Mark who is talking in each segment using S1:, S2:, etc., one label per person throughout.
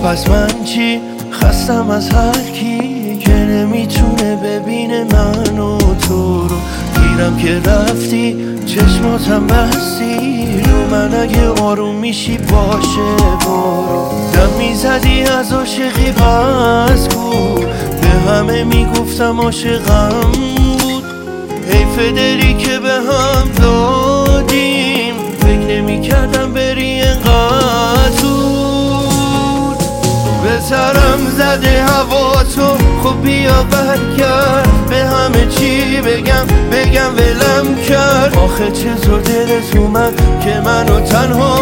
S1: پس من چی؟ خستم از هر کی که نمیتونه ببینه من و تو رو. گیرم که رفتی چشماتم بستی رو من، اگه آروم میشی باشه برو. دم میزدی از عاشقی پس کو، به همه میگفتم عاشقم بود. حیف دلی که به هم دادیم، فکر نمیکردم بری انقدر زود. به سرم زده هوا تو، خب بیا برگرد. به همه چی بگم ولم کرد. آخه چطور دلت اومد که منو تنها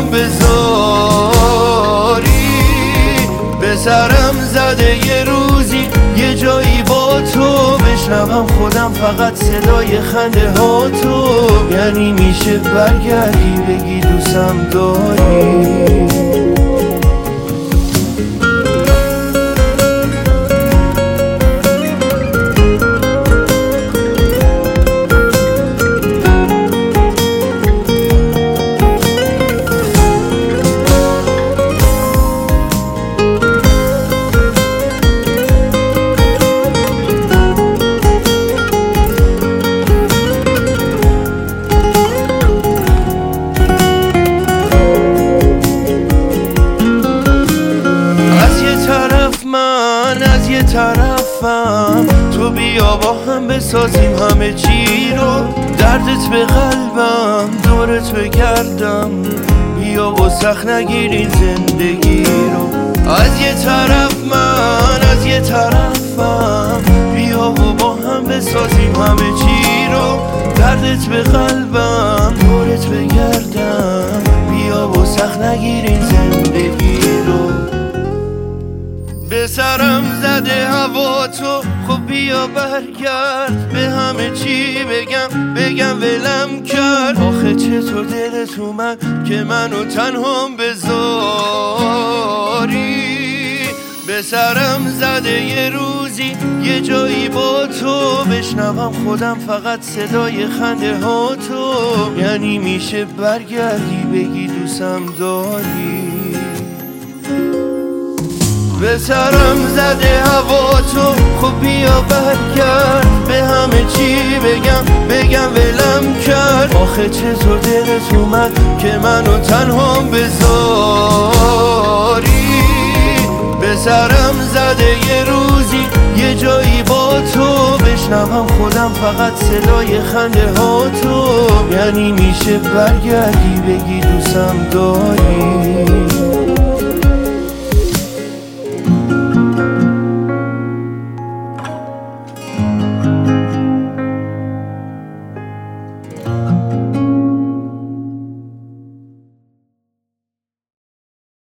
S1: بذاری؟ به سرم زده یه روزی یه جایی با تو بشنوم خودم فقط صدای خنده ها تو. یعنی میشه برگردی بگی دوستم داری؟ از یه طرفم تو، بیا با هم بسازیم همه چی رو. دردت به قلبم دورت بگردم، بیا و سخت نگیرین زندگی رو. از یه طرف از یه طرفم، بیا و با هم بسازیم همه چی رو. دردت به قلبم دورت بگردم، بیا و سخت نگیرین زندگی رو. به سرم زده هوا تو، خب بیا برگرد. به همه چی بگم ولم کرد. آخه چطور دلت اومد که منو تنها بذاری؟ به سرم زده یه روزی یه جایی با تو بشنوم خودم فقط صدای خنده ها تو. یعنی میشه برگردی بگی دوستم داری؟ به سرم زده هوا تو، خب بیا برگرد. به همه چی بگم ولم کرد. آخه چطور دلت اومد که منو تنها بذاری؟ به سرم زده یه روزی یه جایی با تو بشنوم خودم فقط صدای خنده ها تو. یعنی میشه برگردی بگی دوستم داری؟